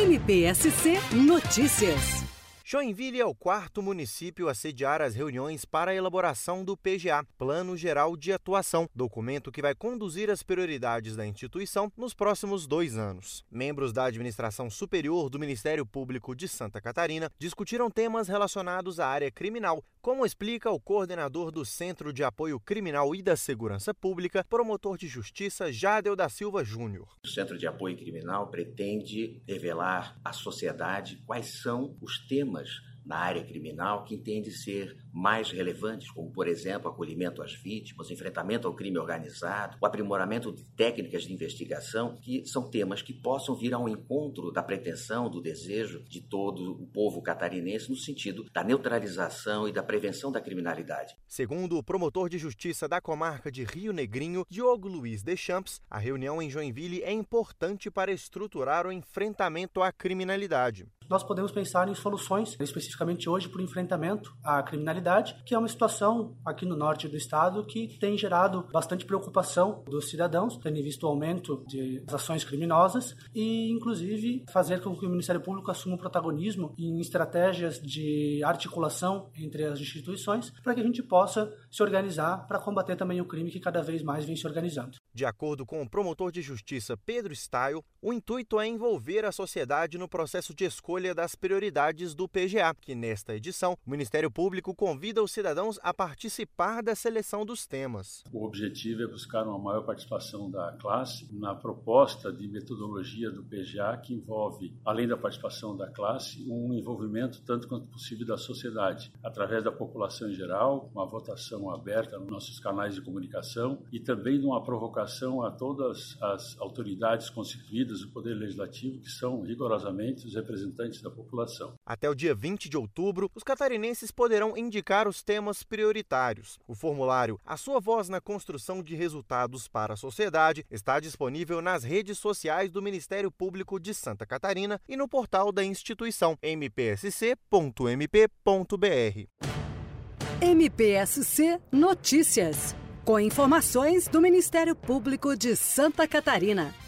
MPSC Notícias. Joinville é o quarto município a sediar as reuniões para a elaboração do PGA, Plano Geral de Atuação, documento que vai conduzir as prioridades da instituição nos próximos 2 anos. Membros da Administração Superior do Ministério Público de Santa Catarina discutiram temas relacionados à área criminal, como explica o coordenador do Centro de Apoio Criminal e da Segurança Pública, promotor de justiça Jadel da Silva Júnior. O Centro de Apoio Criminal pretende revelar à sociedade quais são os temas na área criminal que entende ser mais relevantes, como, por exemplo, acolhimento às vítimas, enfrentamento ao crime organizado, o aprimoramento de técnicas de investigação, que são temas que possam vir ao encontro da pretensão, do desejo de todo o povo catarinense no sentido da neutralização e da prevenção da criminalidade. Segundo o promotor de justiça da comarca de Rio Negrinho, Diogo Luiz Deschamps, a reunião em Joinville é importante para estruturar o enfrentamento à criminalidade. Nós podemos pensar em soluções, especificamente hoje, para o enfrentamento à criminalidade, que é uma situação aqui no norte do estado que tem gerado bastante preocupação dos cidadãos, tendo visto o aumento de ações criminosas e, inclusive, fazer com que o Ministério Público assuma um protagonismo em estratégias de articulação entre as instituições para que a gente possa se organizar para combater também o crime que cada vez mais vem se organizando. De acordo com o promotor de justiça Pedro Staio, o intuito é envolver a sociedade no processo de escolha das prioridades do PGA, que nesta edição o Ministério Público convida os cidadãos a participar da seleção dos temas. O objetivo é buscar uma maior participação da classe na proposta de metodologia do PGA, que envolve, além da participação da classe, um envolvimento tanto quanto possível da sociedade, através da população em geral, uma votação aberta nos nossos canais de comunicação e também de uma provocação a todas as autoridades constituídas do Poder Legislativo, que são rigorosamente os representantes da população. Até o dia 20 de outubro, os catarinenses poderão indicar os temas prioritários. O formulário A Sua Voz na Construção de Resultados para a Sociedade está disponível nas redes sociais do Ministério Público de Santa Catarina e no portal da instituição mpsc.mp.br. MPSC Notícias, com informações do Ministério Público de Santa Catarina.